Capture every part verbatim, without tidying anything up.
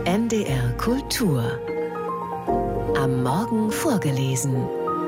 N D R Kultur. Am Morgen vorgelesen.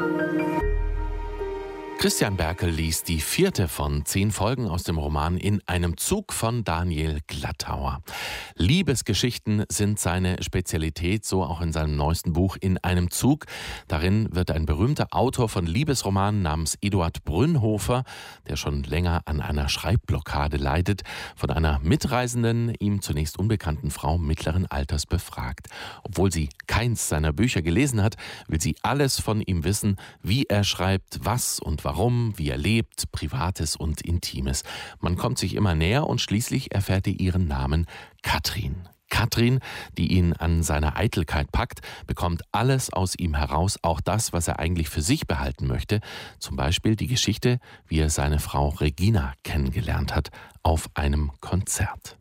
Christian Berkel liest die vierte von zehn Folgen aus dem Roman In einem Zug von Daniel Glattauer. Liebesgeschichten sind seine Spezialität, so auch in seinem neuesten Buch In einem Zug. Darin wird ein berühmter Autor von Liebesromanen namens Eduard Brünnhofer, der schon länger an einer Schreibblockade leidet, von einer mitreisenden, ihm zunächst unbekannten Frau mittleren Alters befragt. Obwohl sie keins seiner Bücher gelesen hat, will sie alles von ihm wissen, wie er schreibt, was und warum. Warum, wie er lebt, Privates und Intimes. Man kommt sich immer näher und schließlich erfährt er ihren Namen Katrin. Katrin, die ihn an seiner Eitelkeit packt, bekommt alles aus ihm heraus, auch das, was er eigentlich für sich behalten möchte. Zum Beispiel die Geschichte, wie er seine Frau Regina kennengelernt hat, auf einem Konzert.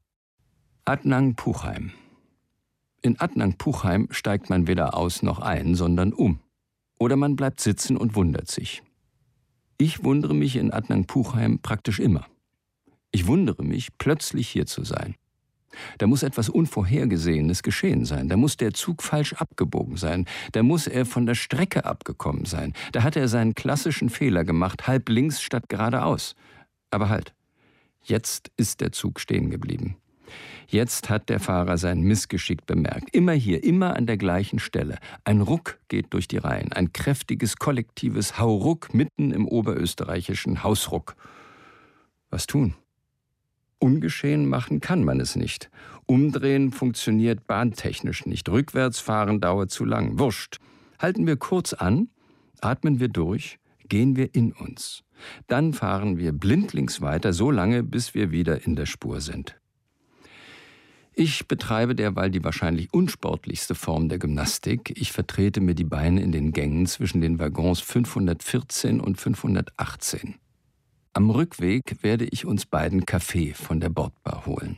Adnang Puchheim. In Adnang Puchheim steigt man weder aus noch ein, sondern um. Oder man bleibt sitzen und wundert sich. Ich wundere mich in Adnang Puchheim praktisch immer. Ich wundere mich, plötzlich hier zu sein. Da muss etwas Unvorhergesehenes geschehen sein. Da muss der Zug falsch abgebogen sein. Da muss er von der Strecke abgekommen sein. Da hat er seinen klassischen Fehler gemacht, halb links statt geradeaus. Aber halt, jetzt ist der Zug stehen geblieben. Jetzt hat der Fahrer sein Missgeschick bemerkt. Immer hier, immer an der gleichen Stelle. Ein Ruck geht durch die Reihen. Ein kräftiges, kollektives Hauruck mitten im oberösterreichischen Hausruck. Was tun? Ungeschehen machen kann man es nicht. Umdrehen funktioniert bahntechnisch nicht. Rückwärts fahren dauert zu lang. Wurscht. Halten wir kurz an, atmen wir durch, gehen wir in uns. Dann fahren wir blindlings weiter, so lange, bis wir wieder in der Spur sind. Ich betreibe derweil die wahrscheinlich unsportlichste Form der Gymnastik. Ich vertrete mir die Beine in den Gängen zwischen den Waggons fünfhundertvierzehn und fünfhundertachtzehn. Am Rückweg werde ich uns beiden Kaffee von der Bordbar holen.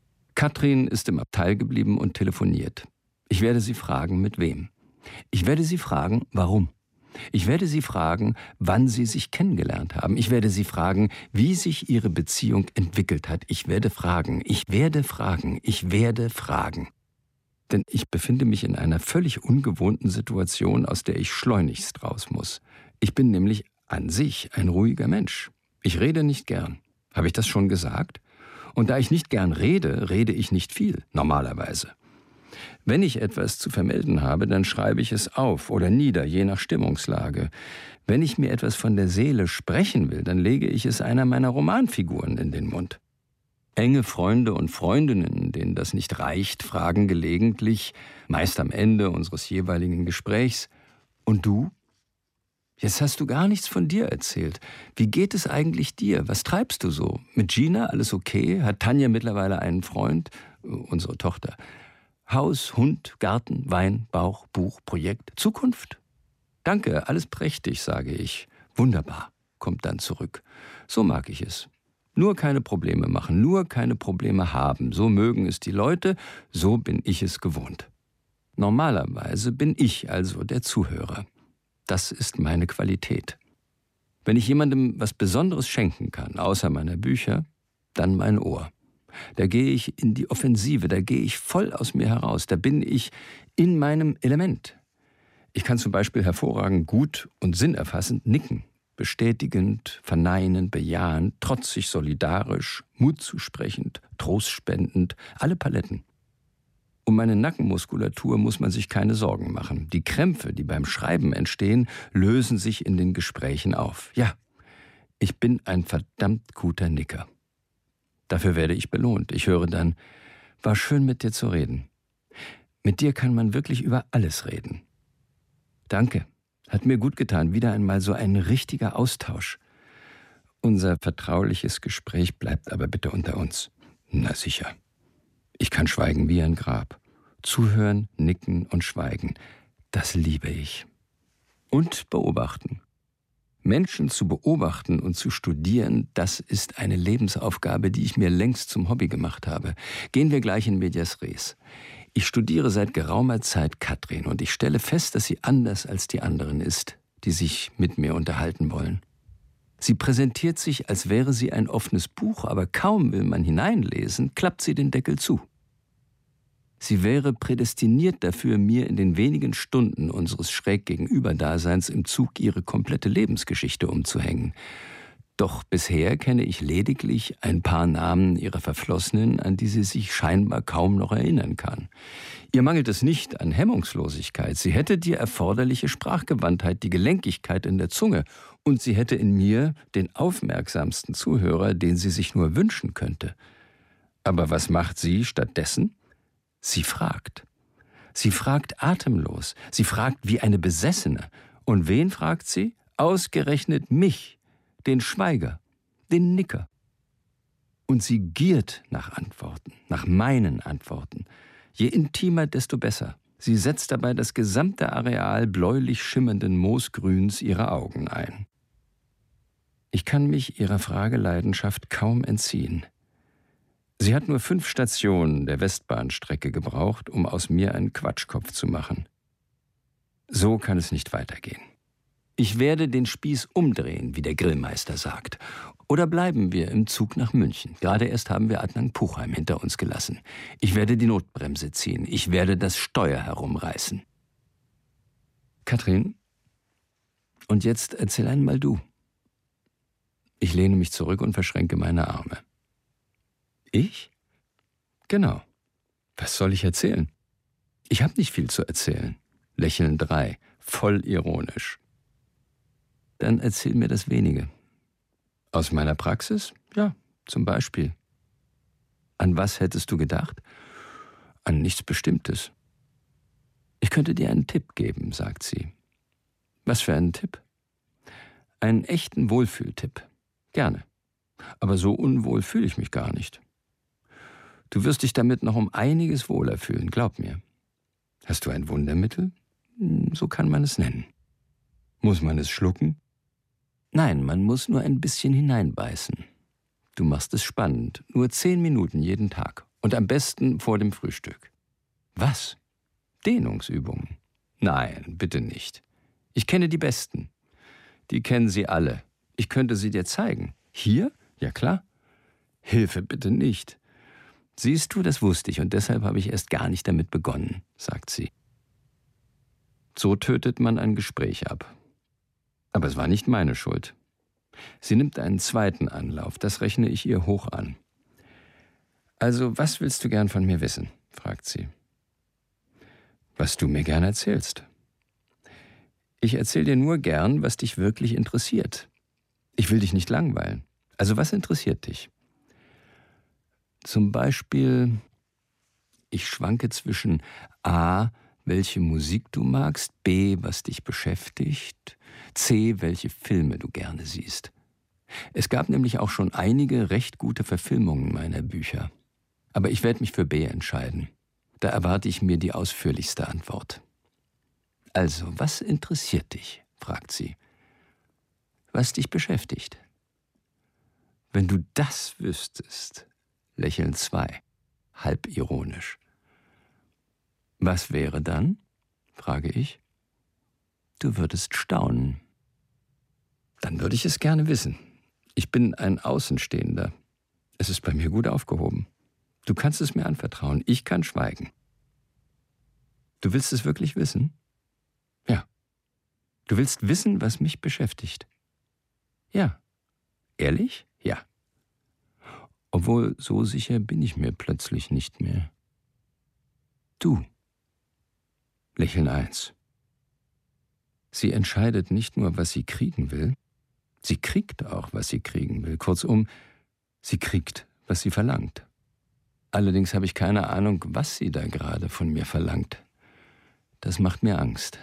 Katrin ist im Abteil geblieben und telefoniert. Ich werde sie fragen, mit wem. Ich werde sie fragen, warum. Ich werde sie fragen, wann sie sich kennengelernt haben. Ich werde sie fragen, wie sich ihre Beziehung entwickelt hat. Ich werde fragen, ich werde fragen, ich werde fragen. Denn ich befinde mich in einer völlig ungewohnten Situation, aus der ich schleunigst raus muss. Ich bin nämlich an sich ein ruhiger Mensch. Ich rede nicht gern. Habe ich das schon gesagt? Und da ich nicht gern rede, rede ich nicht viel, normalerweise. Wenn ich etwas zu vermelden habe, dann schreibe ich es auf oder nieder, je nach Stimmungslage. Wenn ich mir etwas von der Seele sprechen will, dann lege ich es einer meiner Romanfiguren in den Mund. Enge Freunde und Freundinnen, denen das nicht reicht, fragen gelegentlich, meist am Ende unseres jeweiligen Gesprächs, und du? Jetzt hast du gar nichts von dir erzählt. Wie geht es eigentlich dir? Was treibst du so? Mit Gina alles okay? Hat Tanja mittlerweile einen Freund? Unsere Tochter. Haus, Hund, Garten, Wein, Bauch, Buch, Projekt, Zukunft? Danke, alles prächtig, sage ich. Wunderbar, kommt dann zurück. So mag ich es. Nur keine Probleme machen, nur keine Probleme haben. So mögen es die Leute, so bin ich es gewohnt. Normalerweise bin ich also der Zuhörer. Das ist meine Qualität. Wenn ich jemandem was Besonderes schenken kann, außer meiner Bücher, dann mein Ohr. Da gehe ich in die Offensive, da gehe ich voll aus mir heraus, da bin ich in meinem Element. Ich kann zum Beispiel hervorragend gut und sinnerfassend nicken, bestätigend, verneinend, bejahend, trotzig, solidarisch, mutzusprechend, trostspendend, alle Paletten. Um meine Nackenmuskulatur muss man sich keine Sorgen machen. Die Krämpfe, die beim Schreiben entstehen, lösen sich in den Gesprächen auf. Ja, ich bin ein verdammt guter Nicker. Dafür werde ich belohnt. Ich höre dann, war schön mit dir zu reden. Mit dir kann man wirklich über alles reden. Danke, hat mir gut getan. Wieder einmal so ein richtiger Austausch. Unser vertrauliches Gespräch bleibt aber bitte unter uns. Na sicher. Ich kann schweigen wie ein Grab. Zuhören, nicken und schweigen. Das liebe ich. Und beobachten. Menschen zu beobachten und zu studieren, das ist eine Lebensaufgabe, die ich mir längst zum Hobby gemacht habe. Gehen wir gleich in medias res. Ich studiere seit geraumer Zeit Katrin und ich stelle fest, dass sie anders als die anderen ist, die sich mit mir unterhalten wollen. Sie präsentiert sich, als wäre sie ein offenes Buch, aber kaum will man hineinlesen, klappt sie den Deckel zu. Sie wäre prädestiniert dafür, mir in den wenigen Stunden unseres schräg Gegenüberdaseins im Zug ihre komplette Lebensgeschichte umzuhängen. Doch bisher kenne ich lediglich ein paar Namen ihrer Verflossenen, an die sie sich scheinbar kaum noch erinnern kann. Ihr mangelt es nicht an Hemmungslosigkeit. Sie hätte die erforderliche Sprachgewandtheit, die Gelenkigkeit in der Zunge. Und sie hätte in mir den aufmerksamsten Zuhörer, den sie sich nur wünschen könnte. Aber was macht sie stattdessen? Sie fragt. Sie fragt atemlos. Sie fragt wie eine Besessene. Und wen fragt sie? Ausgerechnet mich, den Schweiger, den Nicker. Und sie giert nach Antworten, nach meinen Antworten. Je intimer, desto besser. Sie setzt dabei das gesamte Areal bläulich schimmernden Moosgrüns ihrer Augen ein. Ich kann mich ihrer Frageleidenschaft kaum entziehen. Sie hat nur fünf Stationen der Westbahnstrecke gebraucht, um aus mir einen Quatschkopf zu machen. So kann es nicht weitergehen. Ich werde den Spieß umdrehen, wie der Grillmeister sagt. Oder bleiben wir im Zug nach München. Gerade erst haben wir Adnan Puchheim hinter uns gelassen. Ich werde die Notbremse ziehen. Ich werde das Steuer herumreißen. Katrin, und jetzt erzähl einmal du. Ich lehne mich zurück und verschränke meine Arme. Ich? Genau. Was soll ich erzählen? Ich habe nicht viel zu erzählen. Lächeln drei, voll ironisch. Dann erzähl mir das Wenige. Aus meiner Praxis? Ja, zum Beispiel. An was hättest du gedacht? An nichts Bestimmtes. Ich könnte dir einen Tipp geben, sagt sie. Was für einen Tipp? Einen echten Wohlfühltipp. Gerne. Aber so unwohl fühle ich mich gar nicht. Du wirst dich damit noch um einiges wohler fühlen, glaub mir. Hast du ein Wundermittel? So kann man es nennen. Muss man es schlucken? Nein, man muss nur ein bisschen hineinbeißen. Du machst es spannend, nur zehn Minuten jeden Tag. Und am besten vor dem Frühstück. Was? Dehnungsübungen? Nein, bitte nicht. Ich kenne die besten. Die kennen sie alle. Ich könnte sie dir zeigen. Hier? Ja klar. Hilfe bitte nicht. Siehst du, das wusste ich und deshalb habe ich erst gar nicht damit begonnen, sagt sie. So tötet man ein Gespräch ab. Aber es war nicht meine Schuld. Sie nimmt einen zweiten Anlauf, das rechne ich ihr hoch an. Also, was willst du gern von mir wissen? Fragt sie. Was du mir gern erzählst. Ich erzähle dir nur gern, was dich wirklich interessiert. Ich will dich nicht langweilen. Also, was interessiert dich? Zum Beispiel, ich schwanke zwischen A, welche Musik du magst, B, was dich beschäftigt, C, welche Filme du gerne siehst. Es gab nämlich auch schon einige recht gute Verfilmungen meiner Bücher. Aber ich werde mich für B entscheiden. Da erwarte ich mir die ausführlichste Antwort. Also, was interessiert dich? Fragt sie. Was dich beschäftigt? Wenn du das wüsstest, lächeln zwei, halb ironisch. Was wäre dann? Frage ich. Du würdest staunen. Dann würde ich es gerne wissen. Ich bin ein Außenstehender. Es ist bei mir gut aufgehoben. Du kannst es mir anvertrauen. Ich kann schweigen. Du willst es wirklich wissen? Ja. Du willst wissen, was mich beschäftigt? Ja. Ehrlich? Ja. Obwohl, so sicher bin ich mir plötzlich nicht mehr. Du. Lächeln eins. Sie entscheidet nicht nur, was sie kriegen will, sie kriegt auch, was sie kriegen will. Kurzum, sie kriegt, was sie verlangt. Allerdings habe ich keine Ahnung, was sie da gerade von mir verlangt. Das macht mir Angst.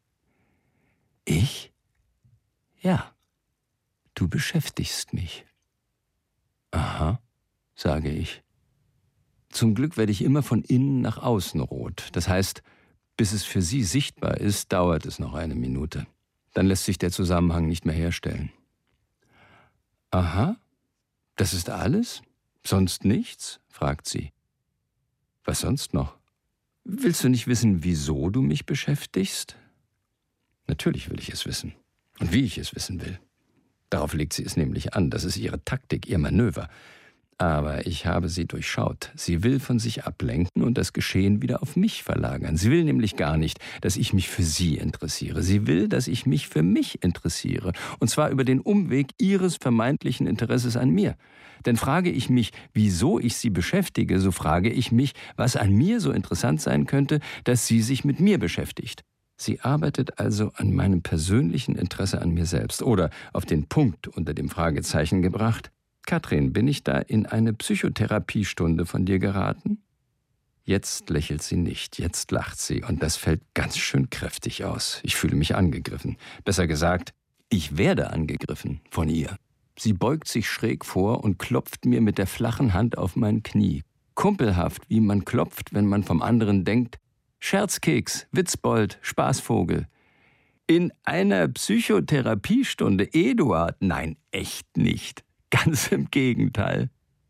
Ich? Ja, du beschäftigst mich. Aha, sage ich. Zum Glück werde ich immer von innen nach außen rot. Das heißt, bis es für sie sichtbar ist, dauert es noch eine Minute. Dann lässt sich der Zusammenhang nicht mehr herstellen. Aha, das ist alles? Sonst nichts? Fragt sie. Was sonst noch? Willst du nicht wissen, wieso du mich beschäftigst? Natürlich will ich es wissen. Und wie ich es wissen will. Darauf legt sie es nämlich an. Das ist ihre Taktik, ihr Manöver. Aber ich habe sie durchschaut. Sie will von sich ablenken und das Geschehen wieder auf mich verlagern. Sie will nämlich gar nicht, dass ich mich für sie interessiere. Sie will, dass ich mich für mich interessiere. Und zwar über den Umweg ihres vermeintlichen Interesses an mir. Denn frage ich mich, wieso ich sie beschäftige, so frage ich mich, was an mir so interessant sein könnte, dass sie sich mit mir beschäftigt. Sie arbeitet also an meinem persönlichen Interesse an mir selbst. Oder auf den Punkt unter dem Fragezeichen gebracht: Katrin, bin ich da in eine Psychotherapiestunde von dir geraten? Jetzt lächelt sie nicht, jetzt lacht sie und das fällt ganz schön kräftig aus. Ich fühle mich angegriffen. Besser gesagt, ich werde angegriffen von ihr. Sie beugt sich schräg vor und klopft mir mit der flachen Hand auf mein Knie. Kumpelhaft, wie man klopft, wenn man vom anderen denkt: Scherzkeks, Witzbold, Spaßvogel. In einer Psychotherapiestunde, Eduard? Nein, echt nicht. Ganz im Gegenteil.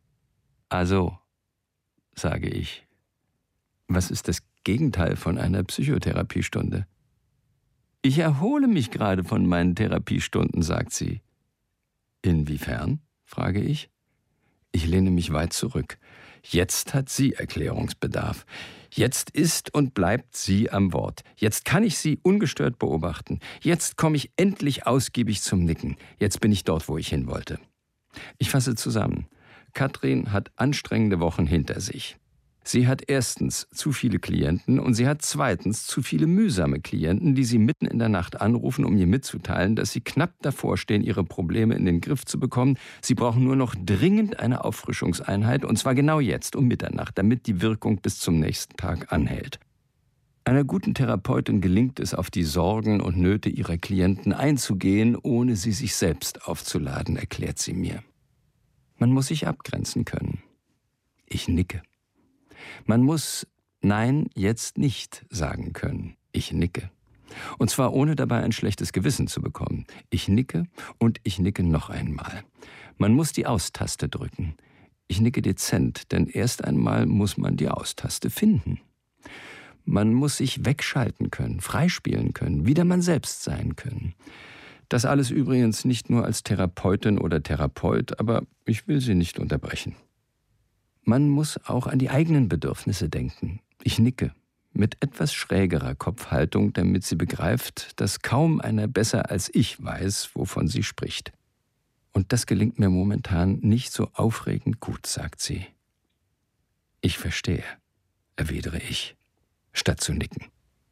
Also, sage ich, was ist das Gegenteil von einer Psychotherapiestunde? Ich erhole mich gerade von meinen Therapiestunden, sagt sie. Inwiefern? Frage ich. Ich lehne mich weit zurück. Jetzt hat sie Erklärungsbedarf. Jetzt ist und bleibt sie am Wort. Jetzt kann ich sie ungestört beobachten. Jetzt komme ich endlich ausgiebig zum Nicken. Jetzt bin ich dort, wo ich hin wollte. Ich fasse zusammen. Katrin hat anstrengende Wochen hinter sich. Sie hat erstens zu viele Klienten und sie hat zweitens zu viele mühsame Klienten, die sie mitten in der Nacht anrufen, um ihr mitzuteilen, dass sie knapp davor stehen, ihre Probleme in den Griff zu bekommen. Sie brauchen nur noch dringend eine Auffrischungseinheit, und zwar genau jetzt um Mitternacht, damit die Wirkung bis zum nächsten Tag anhält. Einer guten Therapeutin gelingt es, auf die Sorgen und Nöte ihrer Klienten einzugehen, ohne sie sich selbst aufzuladen, erklärt sie mir. Man muss sich abgrenzen können. Ich nicke. Man muss Nein, jetzt nicht sagen können. Ich nicke. Und zwar ohne dabei ein schlechtes Gewissen zu bekommen. Ich nicke und ich nicke noch einmal. Man muss die Aus-Taste drücken. Ich nicke dezent, denn erst einmal muss man die Aus-Taste finden. Man muss sich wegschalten können, freispielen können, wieder man selbst sein können. Das alles übrigens nicht nur als Therapeutin oder Therapeut, aber ich will Sie nicht unterbrechen. Man muss auch an die eigenen Bedürfnisse denken. Ich nicke, mit etwas schrägerer Kopfhaltung, damit sie begreift, dass kaum einer besser als ich weiß, wovon sie spricht. Und das gelingt mir momentan nicht so aufregend gut, sagt sie. Ich verstehe, erwidere ich, statt zu nicken.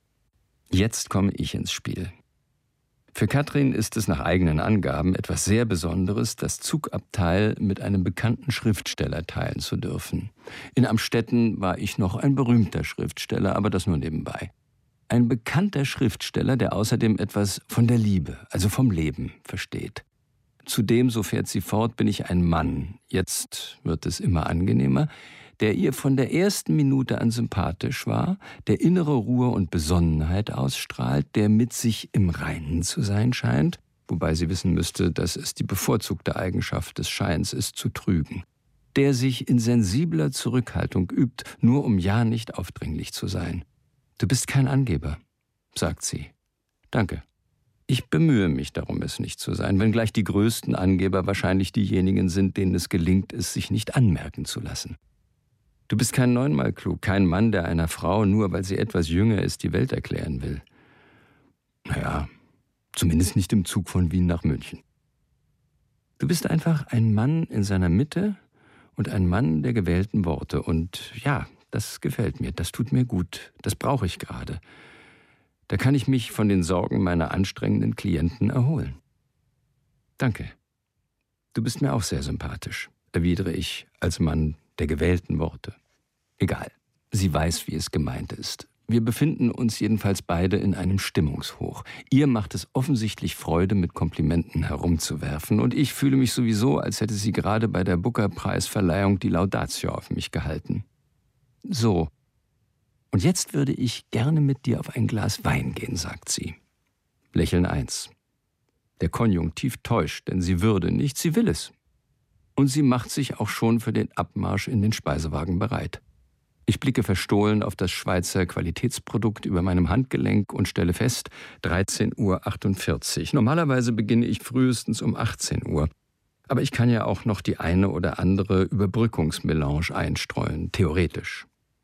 Jetzt komme ich ins Spiel. Für Katrin ist es nach eigenen Angaben etwas sehr Besonderes, das Zugabteil mit einem bekannten Schriftsteller teilen zu dürfen. In Amstetten war ich noch ein berühmter Schriftsteller, aber das nur nebenbei. Ein bekannter Schriftsteller, der außerdem etwas von der Liebe, also vom Leben, versteht. Zudem, so fährt sie fort, bin ich ein Mann, jetzt wird es immer angenehmer, der ihr von der ersten Minute an sympathisch war, der innere Ruhe und Besonnenheit ausstrahlt, der mit sich im Reinen zu sein scheint, wobei sie wissen müsste, dass es die bevorzugte Eigenschaft des Scheins ist, zu trügen, der sich in sensibler Zurückhaltung übt, nur um ja nicht aufdringlich zu sein. Du bist kein Angeber, sagt sie. Danke. Ich bemühe mich darum, es nicht zu sein, wenngleich die größten Angeber wahrscheinlich diejenigen sind, denen es gelingt, es sich nicht anmerken zu lassen. Du bist kein neunmal klug, kein Mann, der einer Frau, nur weil sie etwas jünger ist, die Welt erklären will. Naja, zumindest nicht im Zug von Wien nach München. Du bist einfach ein Mann in seiner Mitte und ein Mann der gewählten Worte. Und ja, das gefällt mir, das tut mir gut, das brauche ich gerade. Da kann ich mich von den Sorgen meiner anstrengenden Klienten erholen. Danke. Du bist mir auch sehr sympathisch, erwidere ich als Mann der gewählten Worte. Egal, sie weiß, wie es gemeint ist. Wir befinden uns jedenfalls beide in einem Stimmungshoch. Ihr macht es offensichtlich Freude, mit Komplimenten herumzuwerfen, und ich fühle mich sowieso, als hätte sie gerade bei der Booker-Preisverleihung die Laudatio auf mich gehalten. So, und jetzt würde ich gerne mit dir auf ein Glas Wein gehen, sagt sie. Lächeln eins. Der Konjunktiv täuscht, denn sie würde nicht, sie will es. Und sie macht sich auch schon für den Abmarsch in den Speisewagen bereit. Ich blicke verstohlen auf das Schweizer Qualitätsprodukt über meinem Handgelenk und stelle fest, dreizehn Uhr achtundvierzig. Normalerweise beginne ich frühestens um achtzehn Uhr. Aber ich kann ja auch noch die eine oder andere Überbrückungsmelange einstreuen, theoretisch.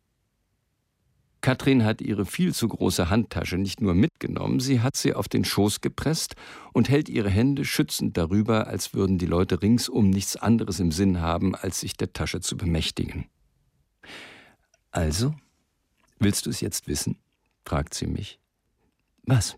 Katrin hat ihre viel zu große Handtasche nicht nur mitgenommen, sie hat sie auf den Schoß gepresst und hält ihre Hände schützend darüber, als würden die Leute ringsum nichts anderes im Sinn haben, als sich der Tasche zu bemächtigen. Also, willst du es jetzt wissen? Fragt sie mich. Was?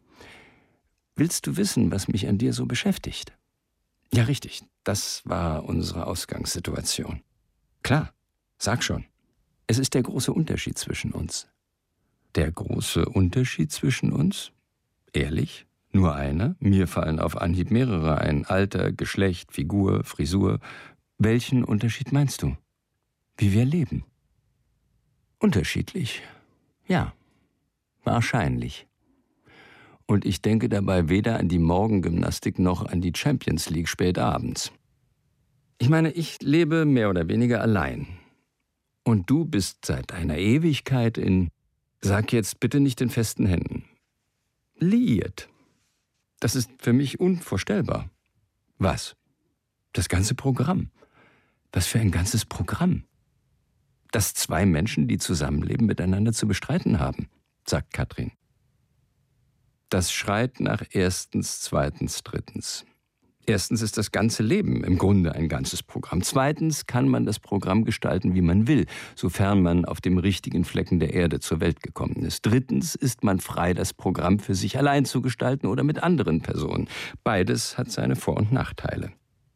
Willst du wissen, was mich an dir so beschäftigt? Ja, richtig, das war unsere Ausgangssituation. Klar, sag schon. Es ist der große Unterschied zwischen uns. Der große Unterschied zwischen uns? Ehrlich? Nur einer? Mir fallen auf Anhieb mehrere ein. Alter, Geschlecht, Figur, Frisur. Welchen Unterschied meinst du? Wie wir leben? Unterschiedlich. Ja, wahrscheinlich. Und ich denke dabei weder an die Morgengymnastik noch an die Champions League spät abends. Ich meine, ich lebe mehr oder weniger allein. Und du bist seit einer Ewigkeit in, sag jetzt bitte nicht in festen Händen, liiert. Das ist für mich unvorstellbar. Was? Das ganze Programm. Was für ein ganzes Programm? Das zwei Menschen, die zusammenleben, miteinander zu bestreiten haben, sagt Katrin. Das schreit nach erstens, zweitens, drittens. Erstens ist das ganze Leben im Grunde ein ganzes Programm. Zweitens kann man das Programm gestalten, wie man will, sofern man auf dem richtigen Flecken der Erde zur Welt gekommen ist. Drittens ist man frei, das Programm für sich allein zu gestalten oder mit anderen Personen. Beides hat seine Vor- und Nachteile.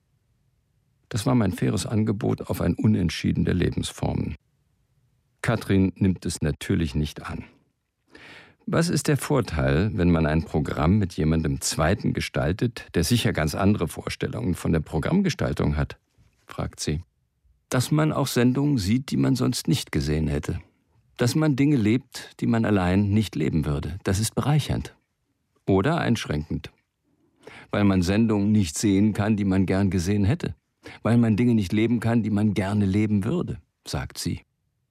Das war mein faires Angebot auf ein Unentschieden der Lebensformen. Katrin nimmt es natürlich nicht an. Was ist der Vorteil, wenn man ein Programm mit jemandem Zweiten gestaltet, der sicher ganz andere Vorstellungen von der Programmgestaltung hat? Fragt sie. Dass man auch Sendungen sieht, die man sonst nicht gesehen hätte. Dass man Dinge lebt, die man allein nicht leben würde. Das ist bereichernd. Oder einschränkend. Weil man Sendungen nicht sehen kann, die man gern gesehen hätte. Weil man Dinge nicht leben kann, die man gerne leben würde, sagt sie.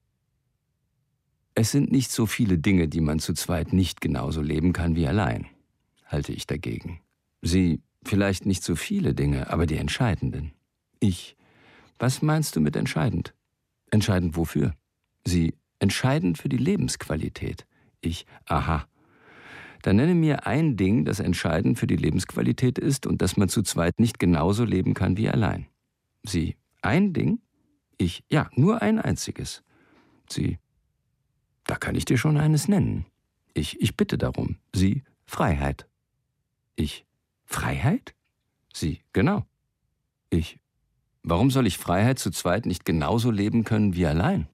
Es sind nicht so viele Dinge, die man zu zweit nicht genauso leben kann wie allein, halte ich dagegen. Sie, vielleicht nicht so viele Dinge, aber die entscheidenden. Ich, was meinst du mit entscheidend? Entscheidend wofür? Sie, entscheidend für die Lebensqualität. Ich, aha. Dann nenne mir ein Ding, das entscheidend für die Lebensqualität ist und das man zu zweit nicht genauso leben kann wie allein. Sie, ein Ding? Ich, ja, nur ein einziges. Sie, da kann ich dir schon eines nennen. Ich, ich bitte darum. Sie, Freiheit. Ich, Freiheit? Sie, genau. Ich, warum soll ich Freiheit zu zweit nicht genauso leben können wie allein?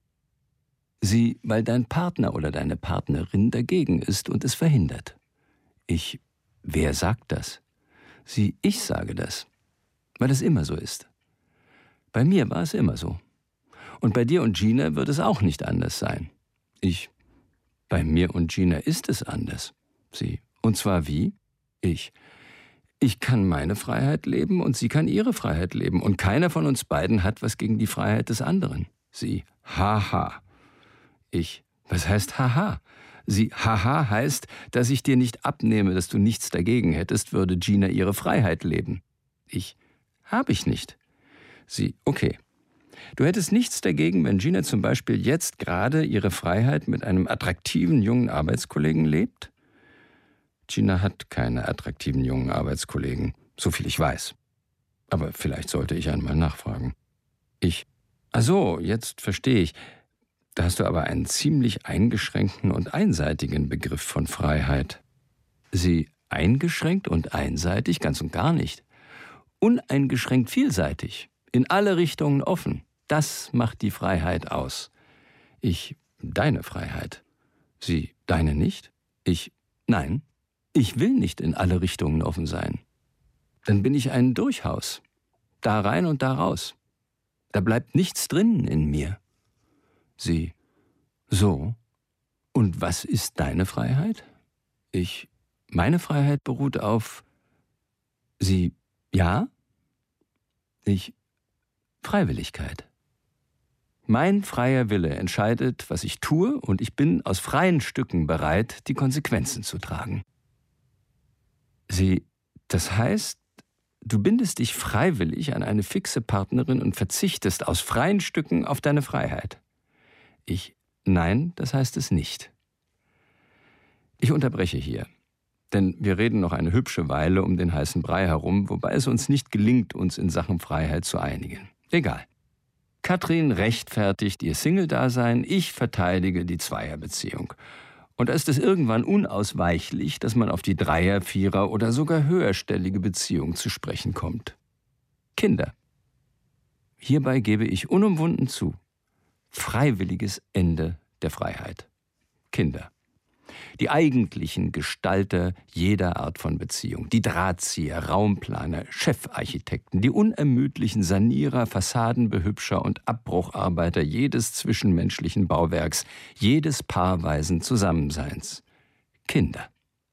Sie, weil dein Partner oder deine Partnerin dagegen ist und es verhindert. Ich, wer sagt das? Sie, ich sage das, weil es immer so ist. Bei mir war es immer so. Und bei dir und Gina wird es auch nicht anders sein. Ich, bei mir und Gina ist es anders. Sie, und zwar wie? Ich, ich kann meine Freiheit leben und sie kann ihre Freiheit leben und keiner von uns beiden hat was gegen die Freiheit des anderen. Sie, haha. Ich, was heißt haha? Sie, haha heißt, dass ich dir nicht abnehme, dass du nichts dagegen hättest, würde Gina ihre Freiheit leben. Ich, habe ich nicht. Sie, okay. Du hättest nichts dagegen, wenn Gina zum Beispiel jetzt gerade ihre Freiheit mit einem attraktiven jungen Arbeitskollegen lebt? Gina hat keine attraktiven jungen Arbeitskollegen, so viel ich weiß. Aber vielleicht sollte ich einmal nachfragen. Ich, ach so, jetzt verstehe ich. Da hast du aber einen ziemlich eingeschränkten und einseitigen Begriff von Freiheit. Sie, eingeschränkt und einseitig? Ganz und gar nicht. Uneingeschränkt vielseitig, in alle Richtungen offen. Das macht die Freiheit aus. Ich, deine Freiheit. Sie, deine nicht? Ich, nein, ich will nicht in alle Richtungen offen sein. Dann bin ich ein Durchhaus. Da rein und da raus. Da bleibt nichts drin in mir. Sie, so. Und was ist deine Freiheit? Ich, meine Freiheit beruht auf... Sie, ja? Ich, Freiwilligkeit. Mein freier Wille entscheidet, was ich tue, und ich bin aus freien Stücken bereit, die Konsequenzen zu tragen. Sie, das heißt, du bindest dich freiwillig an eine fixe Partnerin und verzichtest aus freien Stücken auf deine Freiheit. Ich, nein, das heißt es nicht. Ich unterbreche hier, denn wir reden noch eine hübsche Weile um den heißen Brei herum, wobei es uns nicht gelingt, uns in Sachen Freiheit zu einigen. Egal. Katrin rechtfertigt ihr Single-Dasein, ich verteidige die Zweierbeziehung. Und da ist es irgendwann unausweichlich, dass man auf die Dreier-, Vierer- oder sogar höherstellige Beziehung zu sprechen kommt. Kinder. Hierbei gebe ich unumwunden zu. Freiwilliges Ende der Freiheit. Kinder. Die eigentlichen Gestalter jeder Art von Beziehung, die Drahtzieher, Raumplaner, Chefarchitekten, die unermüdlichen Sanierer, Fassadenbehübscher und Abbrucharbeiter jedes zwischenmenschlichen Bauwerks, jedes paarweisen Zusammenseins. Kinder.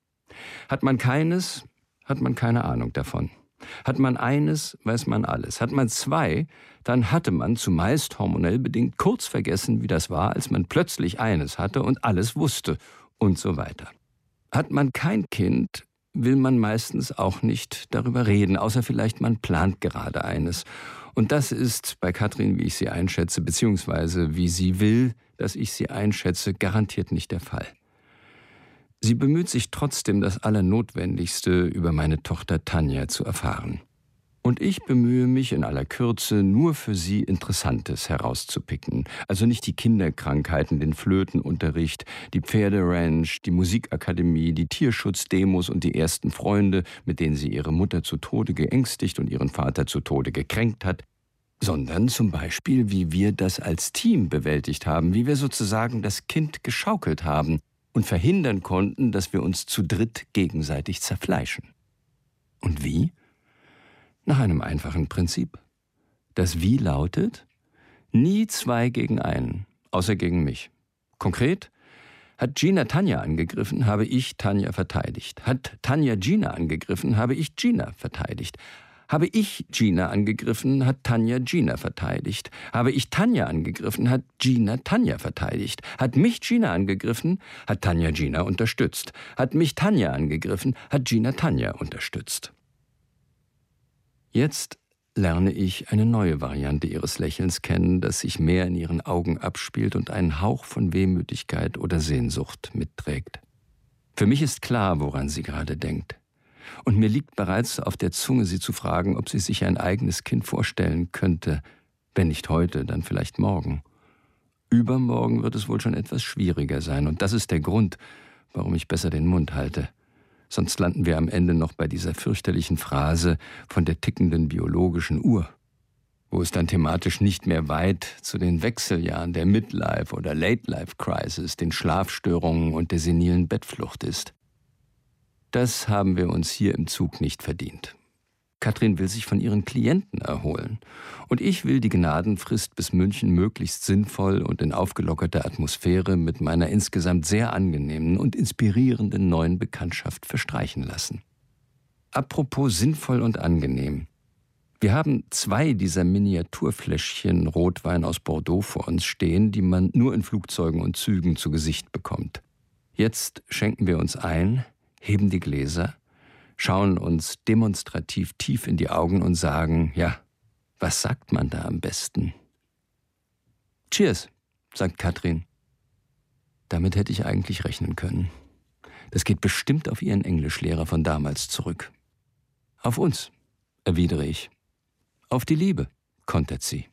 Hat man keines, hat man keine Ahnung davon. Hat man eines, weiß man alles. Hat man zwei, dann hatte man zumeist hormonell bedingt kurz vergessen, wie das war, als man plötzlich eines hatte und alles wusste. Und so weiter. Hat man kein Kind, will man meistens auch nicht darüber reden, außer vielleicht man plant gerade eines. Und das ist bei Katrin, wie ich sie einschätze, beziehungsweise wie sie will, dass ich sie einschätze, garantiert nicht der Fall. Sie bemüht sich trotzdem, das Allernotwendigste über meine Tochter Tanja zu erfahren. Und ich bemühe mich in aller Kürze, nur für sie Interessantes herauszupicken. Also nicht die Kinderkrankheiten, den Flötenunterricht, die Pferderanch, die Musikakademie, die Tierschutzdemos und die ersten Freunde, mit denen sie ihre Mutter zu Tode geängstigt und ihren Vater zu Tode gekränkt hat, sondern zum Beispiel, wie wir das als Team bewältigt haben, wie wir sozusagen das Kind geschaukelt haben und verhindern konnten, dass wir uns zu dritt gegenseitig zerfleischen. Und wie? Nach einem einfachen Prinzip. Das Wie lautet: nie zwei gegen einen, außer gegen mich. Konkret: hat Gina Tanja angegriffen, habe ich Tanja verteidigt. Hat Tanja Gina angegriffen, habe ich Gina verteidigt. Habe ich Gina angegriffen, hat Tanja Gina verteidigt. Habe ich Tanja angegriffen, hat Gina Tanja verteidigt. Hat mich Gina angegriffen, hat Tanja Gina unterstützt. Hat mich Tanja angegriffen, hat Gina Tanja unterstützt. Jetzt lerne ich eine neue Variante ihres Lächelns kennen, das sich mehr in ihren Augen abspielt und einen Hauch von Wehmütigkeit oder Sehnsucht mitträgt. Für mich ist klar, woran sie gerade denkt. Und mir liegt bereits auf der Zunge, sie zu fragen, ob sie sich ein eigenes Kind vorstellen könnte. Wenn nicht heute, dann vielleicht morgen. Übermorgen wird es wohl schon etwas schwieriger sein. Und das ist der Grund, warum ich besser den Mund halte. Sonst landen wir am Ende noch bei dieser fürchterlichen Phrase von der tickenden biologischen Uhr, wo es dann thematisch nicht mehr weit zu den Wechseljahren der Midlife- oder Late-Life-Crisis, den Schlafstörungen und der senilen Bettflucht ist. Das haben wir uns hier im Zug nicht verdient. Katrin will sich von ihren Klienten erholen. Und ich will die Gnadenfrist bis München möglichst sinnvoll und in aufgelockerter Atmosphäre mit meiner insgesamt sehr angenehmen und inspirierenden neuen Bekanntschaft verstreichen lassen. Apropos sinnvoll und angenehm. Wir haben zwei dieser Miniaturfläschchen Rotwein aus Bordeaux vor uns stehen, die man nur in Flugzeugen und Zügen zu Gesicht bekommt. Jetzt schenken wir uns ein, heben die Gläser, schauen uns demonstrativ tief in die Augen und sagen, ja, was sagt man da am besten? Cheers, sagt Katrin. Damit hätte ich eigentlich rechnen können. Das geht bestimmt auf ihren Englischlehrer von damals zurück. Auf uns, erwidere ich. Auf die Liebe, kontert sie.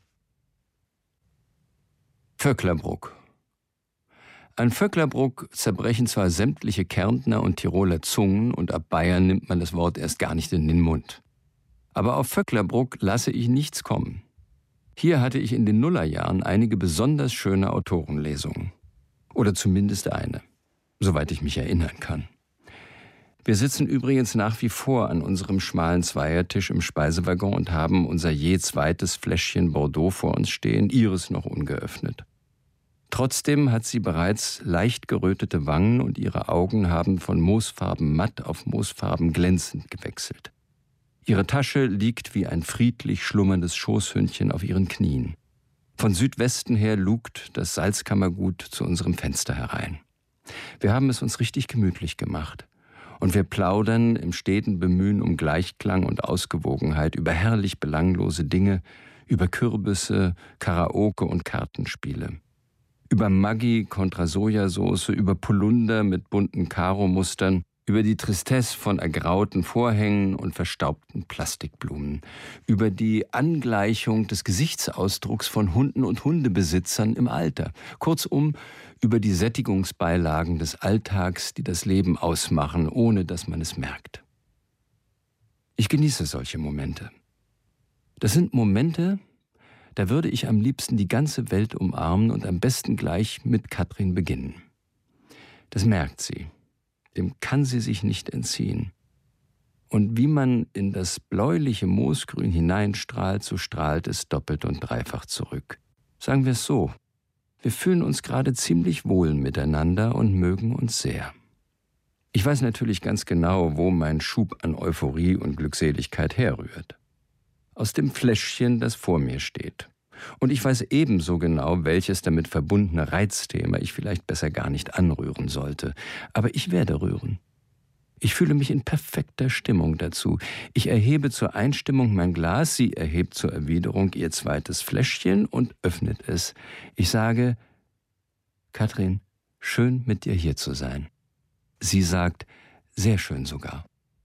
Vöcklerbruck. An Vöcklerbruck zerbrechen zwar sämtliche Kärntner und Tiroler Zungen und ab Bayern nimmt man das Wort erst gar nicht in den Mund. Aber auf Vöcklerbruck lasse ich nichts kommen. Hier hatte ich in den Nullerjahren einige besonders schöne Autorenlesungen. Oder zumindest eine, soweit ich mich erinnern kann. Wir sitzen übrigens nach wie vor an unserem schmalen Zweiertisch im Speisewaggon und haben unser je zweites Fläschchen Bordeaux vor uns stehen, ihres noch ungeöffnet. Trotzdem hat sie bereits leicht gerötete Wangen und ihre Augen haben von moosfarben matt auf moosfarben glänzend gewechselt. Ihre Tasche liegt wie ein friedlich schlummerndes Schoßhündchen auf ihren Knien. Von Südwesten her lugt das Salzkammergut zu unserem Fenster herein. Wir haben es uns richtig gemütlich gemacht. Und wir plaudern im steten Bemühen um Gleichklang und Ausgewogenheit über herrlich belanglose Dinge, über Kürbisse, Karaoke und Kartenspiele. Über Maggi kontra Sojasauce, über Polunder mit bunten Karomustern, über die Tristesse von ergrauten Vorhängen und verstaubten Plastikblumen, über die Angleichung des Gesichtsausdrucks von Hunden und Hundebesitzern im Alter. Kurzum, über die Sättigungsbeilagen des Alltags, die das Leben ausmachen, ohne dass man es merkt. Ich genieße solche Momente. Das sind Momente, da würde ich am liebsten die ganze Welt umarmen und am besten gleich mit Katrin beginnen. Das merkt sie. Dem kann sie sich nicht entziehen. Und wie man in das bläuliche Moosgrün hineinstrahlt, so strahlt es doppelt und dreifach zurück. Sagen wir es so, wir fühlen uns gerade ziemlich wohl miteinander und mögen uns sehr. Ich weiß natürlich ganz genau, wo mein Schub an Euphorie und Glückseligkeit herrührt. Aus dem Fläschchen, das vor mir steht. Und ich weiß ebenso genau, welches damit verbundene Reizthema ich vielleicht besser gar nicht anrühren sollte. Aber ich werde rühren. Ich fühle mich in perfekter Stimmung dazu. Ich erhebe zur Einstimmung mein Glas, sie erhebt zur Erwiderung ihr zweites Fläschchen und öffnet es. Ich sage, Katrin, schön mit dir hier zu sein. Sie sagt, sehr schön sogar.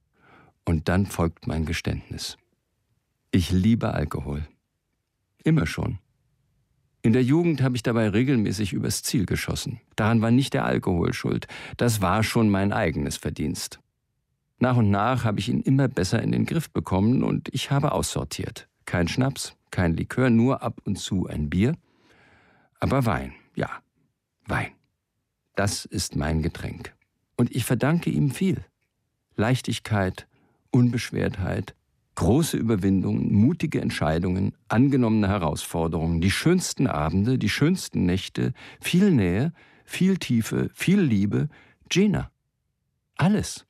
Und dann folgt mein Geständnis. Ich liebe Alkohol. Immer schon. In der Jugend habe ich dabei regelmäßig übers Ziel geschossen. Daran war nicht der Alkohol schuld. Das war schon mein eigenes Verdienst. Nach und nach habe ich ihn immer besser in den Griff bekommen und ich habe aussortiert. Kein Schnaps, kein Likör, nur ab und zu ein Bier. Aber Wein, ja, Wein. Das ist mein Getränk. Und ich verdanke ihm viel. Leichtigkeit, Unbeschwertheit, große Überwindungen, mutige Entscheidungen, angenommene Herausforderungen, die schönsten Abende, die schönsten Nächte, viel Nähe, viel Tiefe, viel Liebe, Gina. Alles.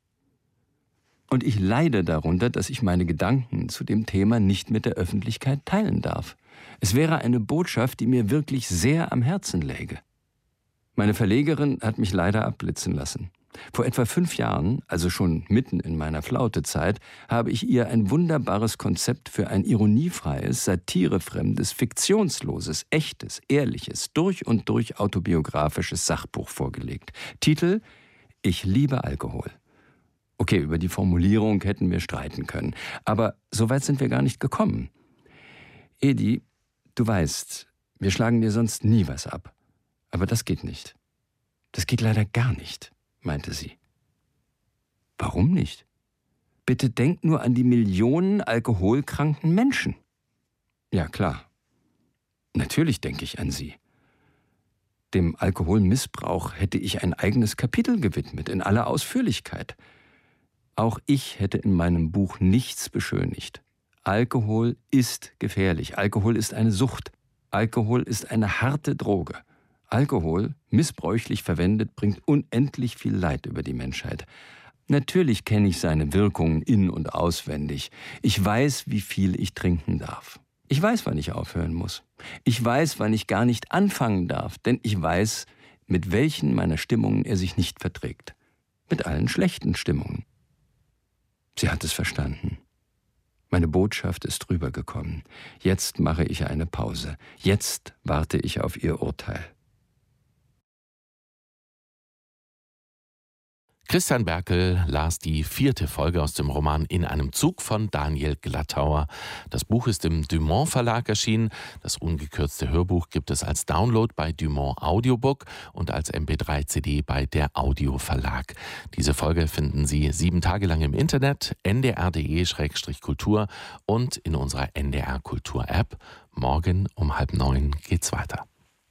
Und ich leide darunter, dass ich meine Gedanken zu dem Thema nicht mit der Öffentlichkeit teilen darf. Es wäre eine Botschaft, die mir wirklich sehr am Herzen läge. Meine Verlegerin hat mich leider abblitzen lassen. Vor etwa fünf Jahren, also schon mitten in meiner Flautezeit, habe ich ihr ein wunderbares Konzept für ein ironiefreies, satirefremdes, fiktionsloses, echtes, ehrliches, durch und durch autobiografisches Sachbuch vorgelegt. Titel: Ich liebe Alkohol. Okay, über die Formulierung hätten wir streiten können, aber so weit sind wir gar nicht gekommen. Edi, du weißt, wir schlagen dir sonst nie was ab. Aber das geht nicht. Das geht leider gar nicht, meinte sie. Warum nicht? Bitte denk nur an die Millionen alkoholkranken Menschen. Ja, klar. Natürlich denke ich an sie. Dem Alkoholmissbrauch hätte ich ein eigenes Kapitel gewidmet, in aller Ausführlichkeit. Auch ich hätte in meinem Buch nichts beschönigt. Alkohol ist gefährlich. Alkohol ist eine Sucht. Alkohol ist eine harte Droge. Alkohol, missbräuchlich verwendet, bringt unendlich viel Leid über die Menschheit. Natürlich kenne ich seine Wirkungen in- und auswendig. Ich weiß, wie viel ich trinken darf. Ich weiß, wann ich aufhören muss. Ich weiß, wann ich gar nicht anfangen darf, denn ich weiß, mit welchen meiner Stimmungen er sich nicht verträgt. Mit allen schlechten Stimmungen. Sie hat es verstanden. Meine Botschaft ist rübergekommen. Jetzt mache ich eine Pause. Jetzt warte ich auf ihr Urteil. Christian Berkel las die vierte Folge aus dem Roman In einem Zug von Daniel Glattauer. Das Buch ist im Dumont Verlag erschienen. Das ungekürzte Hörbuch gibt es als Download bei Dumont Audiobook und als M P drei C D bei der Audio Verlag. Diese Folge finden Sie sieben Tage lang im Internet, n d r punkt d e slash kultur und in unserer N D R Kultur App. Morgen um halb neun geht's weiter.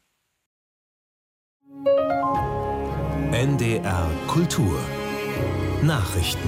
N D R Kultur Nachrichten.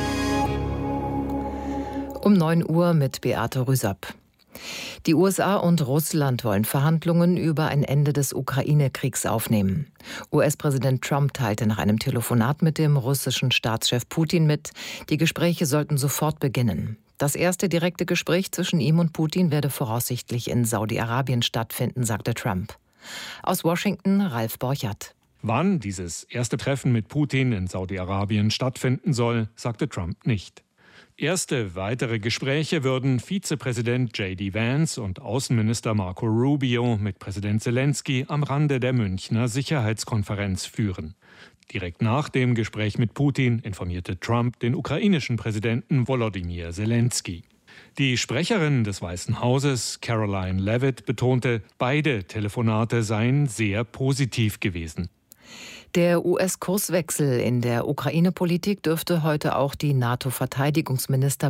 Um neun Uhr mit Beate Rüsapp. Die U S A und Russland wollen Verhandlungen über ein Ende des Ukraine-Kriegs aufnehmen. U S-Präsident Trump teilte nach einem Telefonat mit dem russischen Staatschef Putin mit, die Gespräche sollten sofort beginnen. Das erste direkte Gespräch zwischen ihm und Putin werde voraussichtlich in Saudi-Arabien stattfinden, sagte Trump. Aus Washington Ralf Borchardt. Wann dieses erste Treffen mit Putin in Saudi-Arabien stattfinden soll, sagte Trump nicht. Erste weitere Gespräche würden Vizepräsident J D Vance und Außenminister Marco Rubio mit Präsident Zelensky am Rande der Münchner Sicherheitskonferenz führen. Direkt nach dem Gespräch mit Putin informierte Trump den ukrainischen Präsidenten Volodymyr Zelensky. Die Sprecherin des Weißen Hauses, Caroline Leavitt, betonte, beide Telefonate seien sehr positiv gewesen. Der U S-Kurswechsel in der Ukraine-Politik dürfte heute auch die NATO-Verteidigungsminister